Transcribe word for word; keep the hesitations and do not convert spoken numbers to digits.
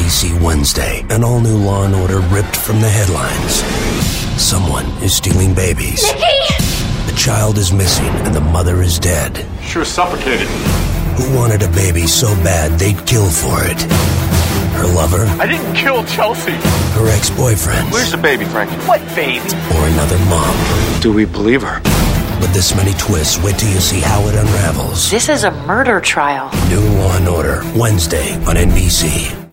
C Wednesday, an all-new Law and Order ripped from the headlines. Someone is stealing babies. Nikki! The child is missing and the mother is dead. She was suffocated. Who wanted a baby so bad they'd kill for it? Her lover? I didn't kill Chelsea. Her ex-boyfriend? Where's the baby, Frank? What baby? Or another mom? Do we believe her? With this many twists, wait till you see how it unravels. This is a murder trial. New Law and Order, Wednesday on N B C.